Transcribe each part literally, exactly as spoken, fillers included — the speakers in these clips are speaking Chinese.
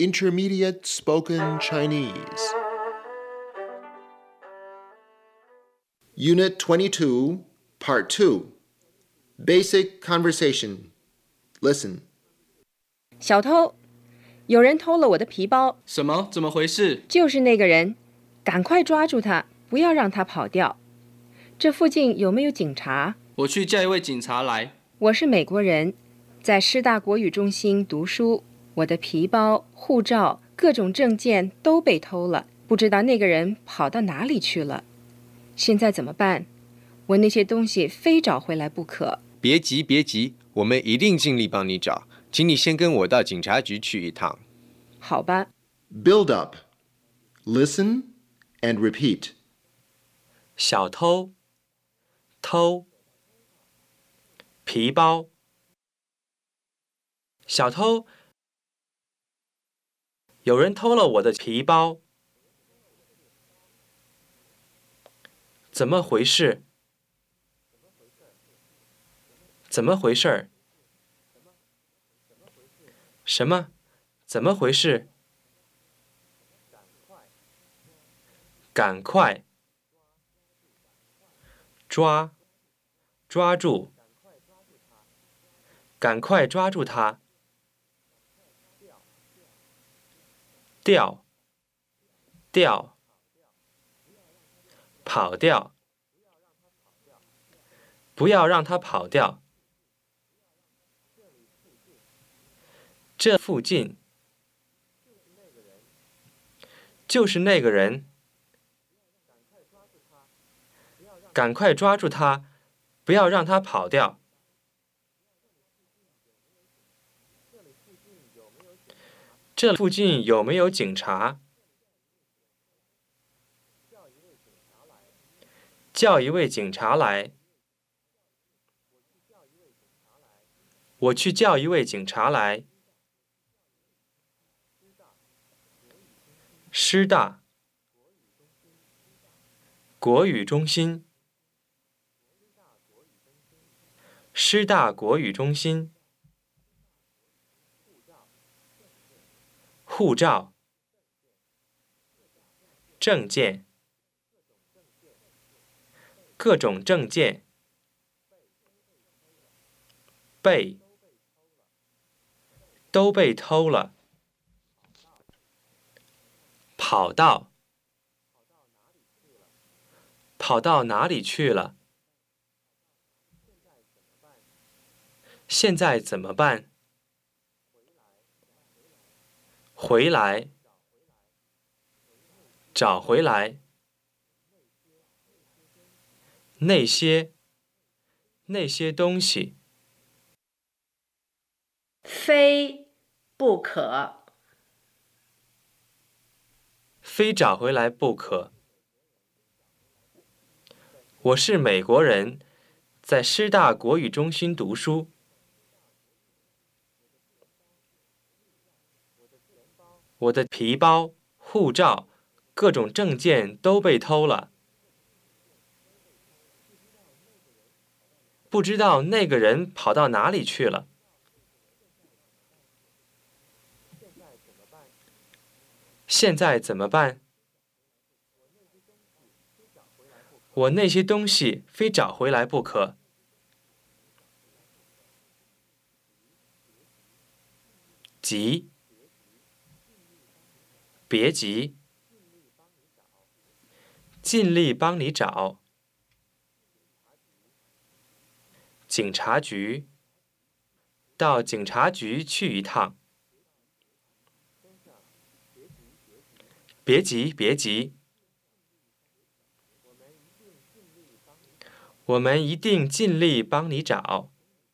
Intermediate Spoken Chinese. Unit twenty-two, Part two. Basic Conversation. Listen. 小偷，有人偷了我的皮包。 什么？怎么回事？ 就是那个人，赶快抓住他，不要让他跑掉。这附近有没有警察？ 我去叫一位警察来。 我是美国人，在师大国语中心读书，我的皮包、护照、各种证件都被偷了，不知道那个人跑到哪里去了。现在怎么办？我那些东西非找回来不可。 别急，别急，我们一定尽力帮你找。请你先跟我到警察局去一趟。 好吧。 Build up. Listen and repeat. 小偷，偷，皮包，小偷，有人偷了我的皮包，怎么回事？怎么回事？什么？怎么回事？赶快！抓！抓住！赶快抓住他！掉！掉！跑掉！不要让他跑掉！这附近就是那个人，赶快抓住他，不要让他跑掉。这附近有没有警察？叫一位警察来。我去叫一位警察来。师大国语中心，师大国语中心，护照，证件，各种证件，被，都被偷了。跑到，跑到哪里去了？现在怎么办？回来，找回来。那些，那些东西， 非不可。 非找回来不可。我是美国人，在师大国语中心读书。我的皮包、护照、各种证件都被偷了。不知道那个人跑到哪里去了。现在怎么办？我那些东西非找回来不可。急！别急，尽力帮你找。警察局，到警察局去一趟。别急，别急，我们一定尽力帮你找。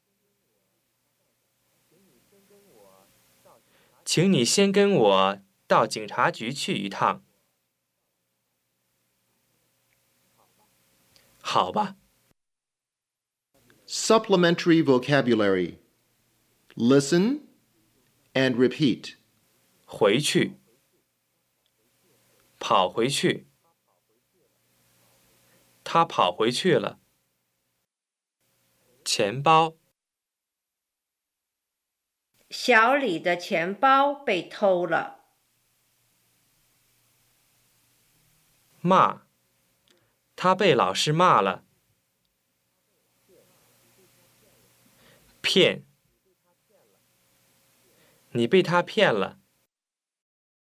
请你先跟我到警察局去一趟。好吧。 Supplementary vocabulary. Listen and repeat. 回去。跑回去，他跑回去了。钱包， 小李的钱包被偷了。 骂，他被老师骂了。骗，你被他骗了。